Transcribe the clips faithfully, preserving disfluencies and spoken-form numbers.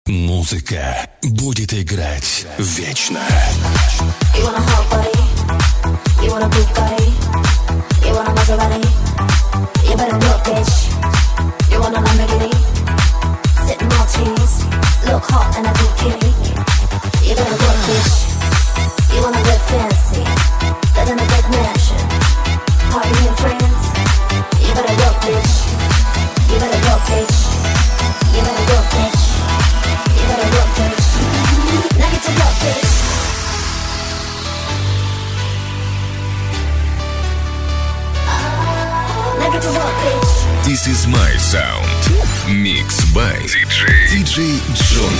Музыка будет играть вечно. You want a hot body? You want a Bugatti? You want a Maserati? You better look, bitch. You want a Lamborghini? Sitting Maltese, look hot in a bikini. You better look, bitch. You want a live fancy, live in a big mansion, party with friends. You better look, bitch. You better look, bitch. You better look, bitch. You better look, bitch. Now get to look, bitch. Now get to work, bitch. This is my sound. Mix by ди джей, ди джей Джон.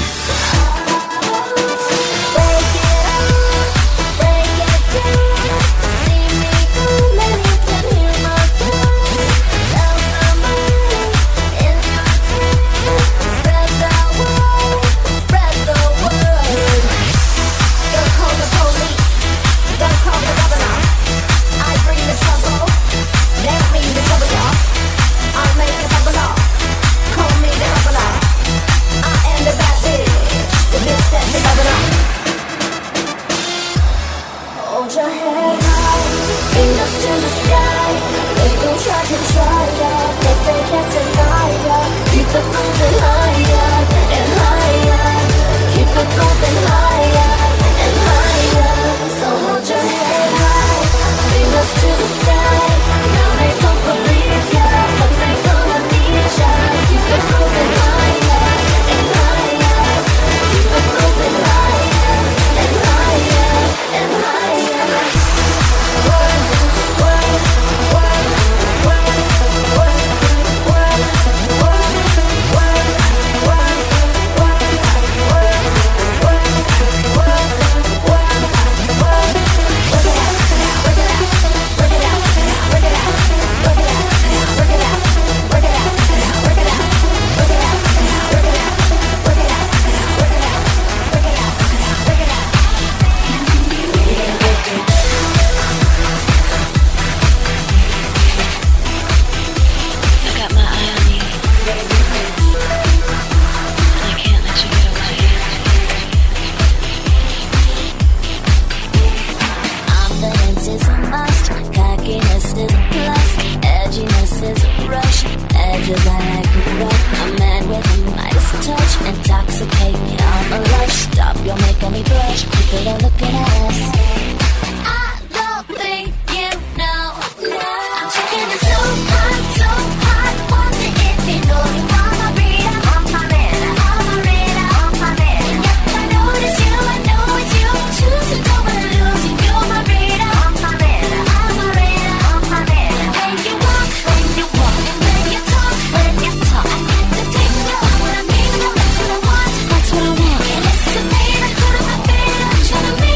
Tryna make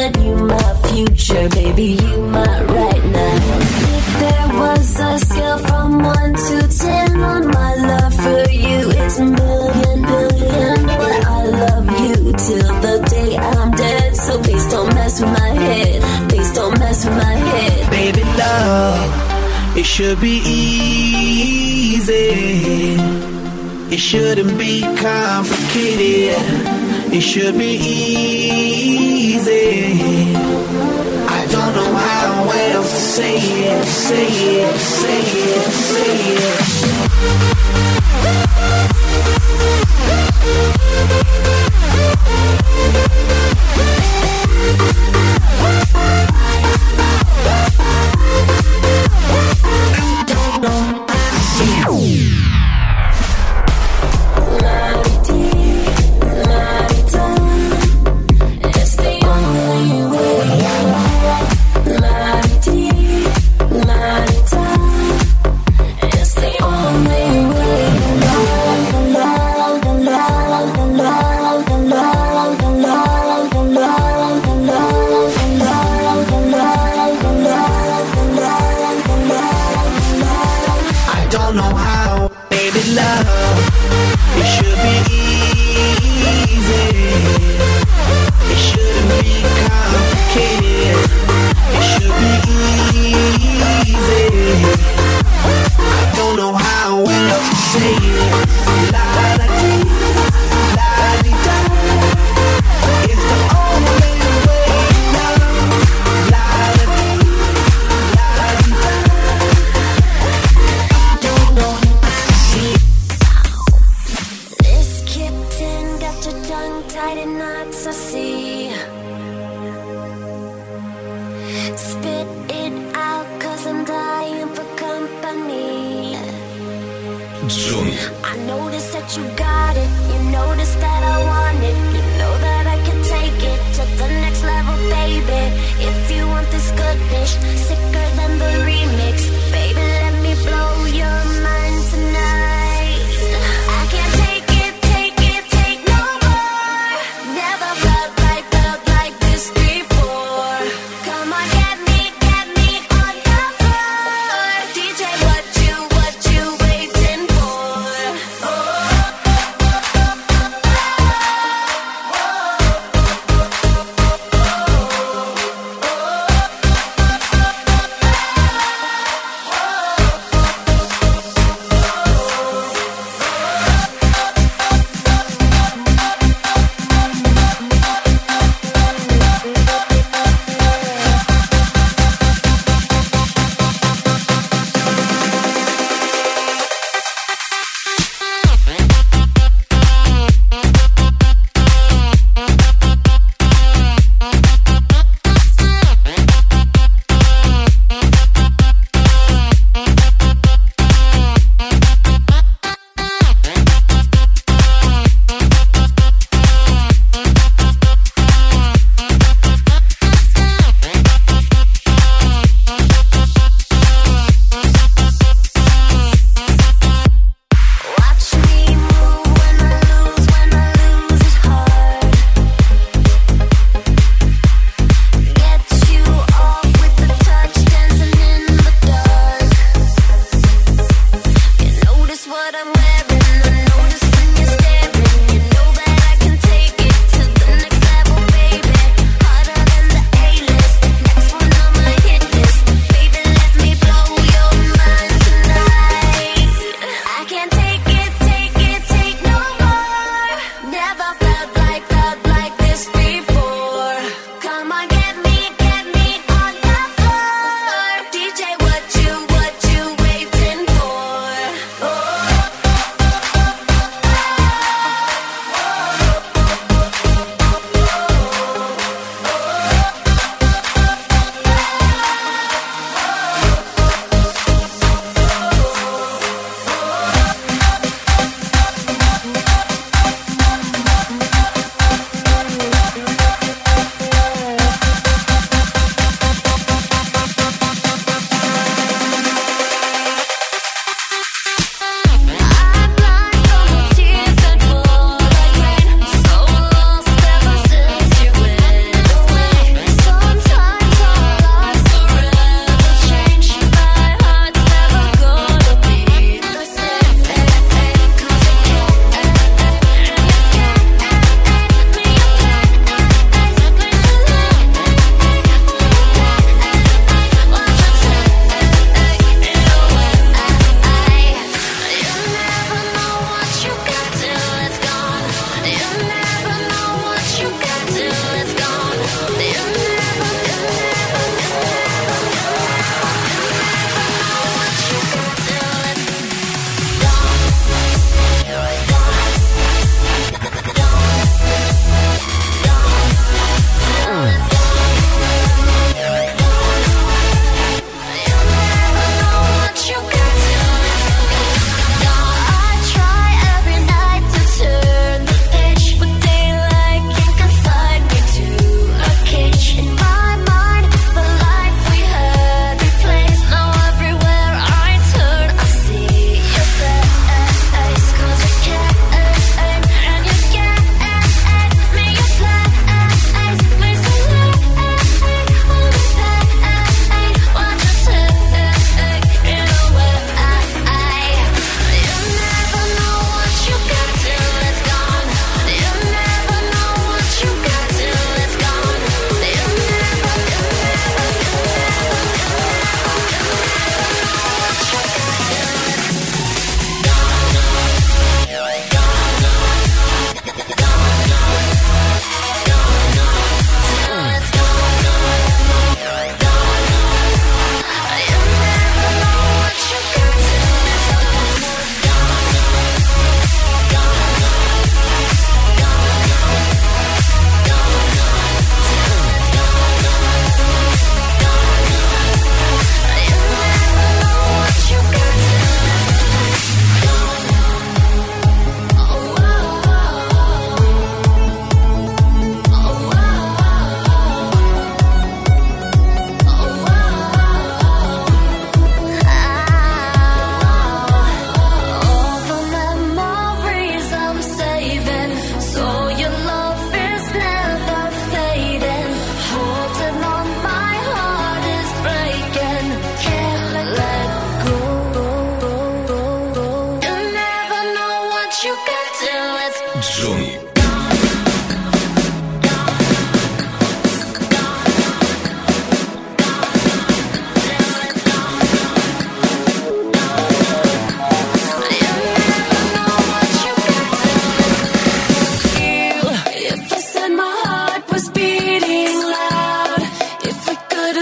that you my future, baby, you my right now. If there was a scale from one to ten on my love for you, it's a million, billion. But I love you till the day I'm dead. So please don't mess with my head. Please don't mess with my head. Baby, love, it should be easy. It shouldn't be complicated. It should be easy. I don't know how else to say it, say it, say it, say it.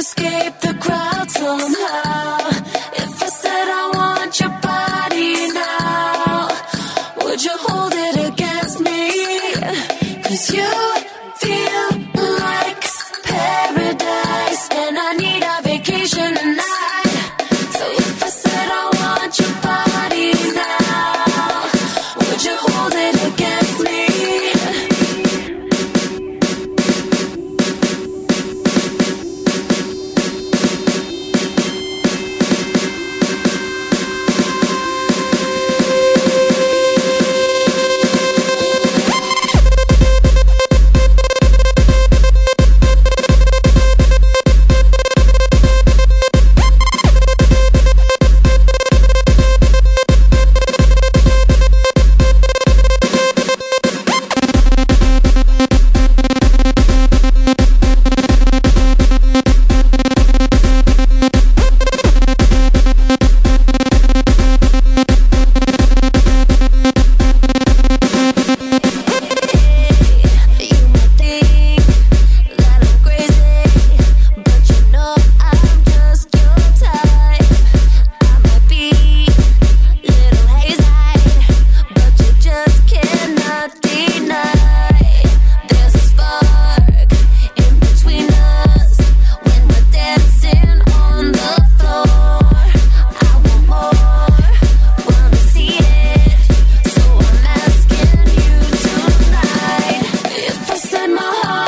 escape the crowd somehow, if I said I want your body now, would you hold it against me? 'Cause you feel like paradise, and I need a vacation tonight. So if I said I want your body now, would you hold it against me?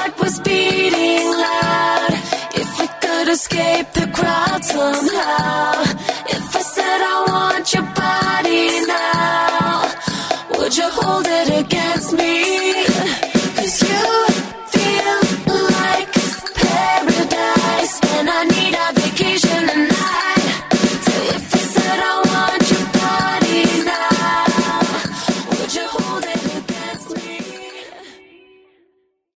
Escape the crowd somehow,